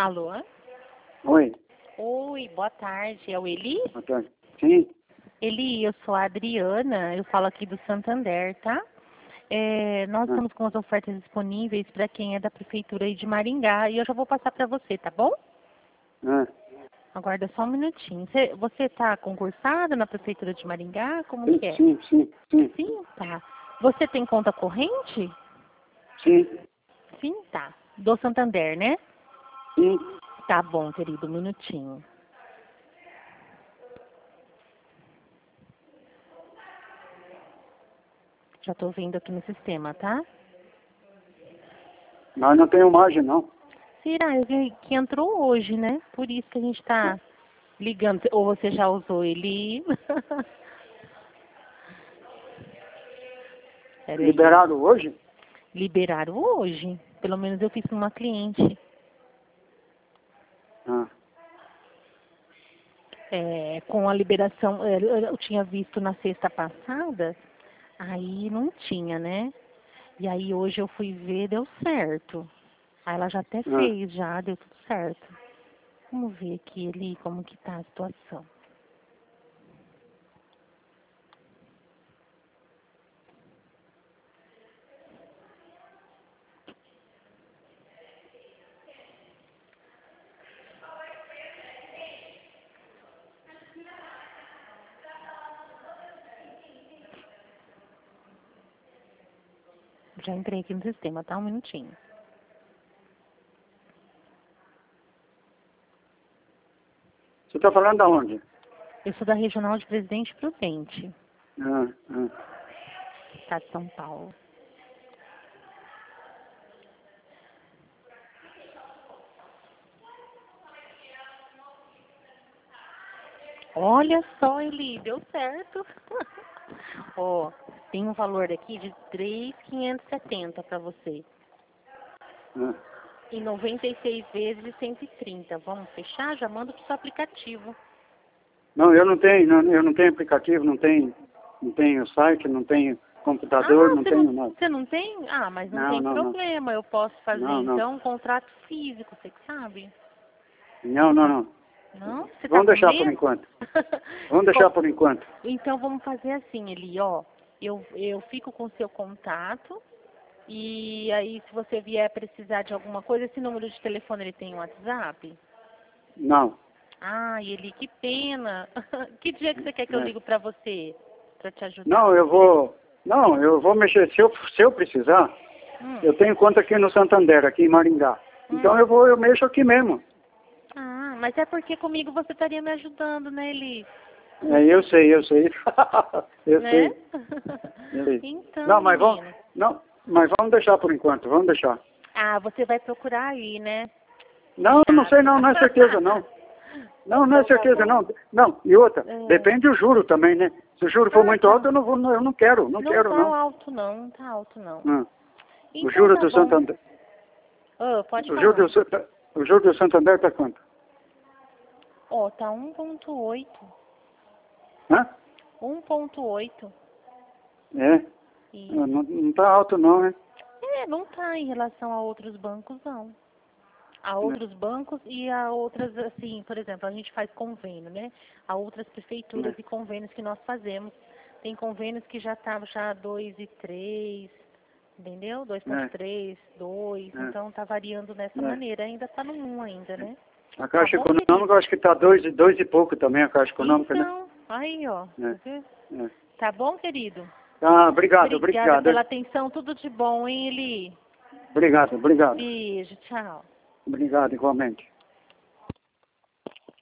Alô? Oi. Oi, boa tarde. É o Eli? Boa tarde. Sim. Eli, eu sou a Adriana, eu falo aqui do Santander, tá? Nós estamos com as ofertas disponíveis para quem é da Prefeitura aí de Maringá e eu já vou passar para você, tá bom? Aguarda só um minutinho. Você está concursado na Prefeitura de Maringá? Como Sim, que é? sim, sim, sim. Sim, tá. Você tem conta corrente? Sim, Sim, tá. Do Santander, né? sim. Tá bom, querido, um minutinho. Já estou vendo aqui no sistema, tá? Mas não tenho margem, não. Será? Eu vi que entrou hoje, né? Por isso que a gente está ligando. Ou você já usou ele? Peraí. Liberaram hoje? Liberaram hoje. Pelo menos eu fiz com uma cliente. Ah. Com a liberação, eu tinha visto na sexta passada, aí não tinha, né? E aí hoje eu fui ver, deu certo. Aí ela já até fez, já deu tudo certo. Vamos ver aqui, Eli, como que tá a situação. Já entrei aqui no sistema, tá? Um minutinho. Você está falando de onde? Eu sou da Regional de Presidente Prudente, Estado de São Paulo. Olha só, Eli, deu certo. Ó, tem um valor aqui de 3.570 para você. Em 96 vezes de 130. Vamos fechar? Já manda pro seu aplicativo. Não, eu não tenho aplicativo, não tenho site, não tenho computador, não tenho nada. Você não tem? Ah, mas não tem problema. Eu posso fazer então um contrato físico, você que sabe? Não. Não? Você Vamos tá deixar com por medo? enquanto. Vamos deixar por enquanto. Então vamos fazer assim, Eli, ó. Eu fico com o seu contato e aí se você vier precisar de alguma coisa, esse número de telefone ele tem um WhatsApp? Não. Ah, Eli, que pena. Que dia que você quer que eu ligo pra você? Pra te ajudar? Não, eu vou mexer. Se eu precisar, eu tenho conta aqui no Santander, aqui em Maringá. Então eu mexo aqui mesmo. Ah, mas é porque comigo você estaria me ajudando, né, Eli? Eu sei. Eu sei. Então, Não, mas vamos deixar por enquanto, vamos deixar. Ah, você vai procurar aí, né? Não sei não é certeza não. Não é certeza não. Não, e outra, depende do juro também, né? Se o juro for muito alto, eu não quero. Não tá alto não. O Então, juro tá do bom. Santander. Pode O falar. juro do Santander tá quanto? Ó, tá 1.8. Hã? 1.8. Não tá alto não, né? Não tá em relação a outros bancos, não. A outros bancos e a outras, assim, por exemplo, a gente faz convênio, né? A outras prefeituras e convênios que nós fazemos. Tem convênios que já tá 2,3, entendeu? 2,3, 2, então tá variando dessa maneira. Ainda tá no 1 ainda, né? A Caixa Econômica, eu acho que tá 2 e pouco também, a Caixa Econômica, né? Então, aí, ó. Tá bom, querido? Tá, obrigado. Obrigada pela atenção, tudo de bom, hein, Eli? Obrigado. Beijo, tchau. Obrigado, igualmente.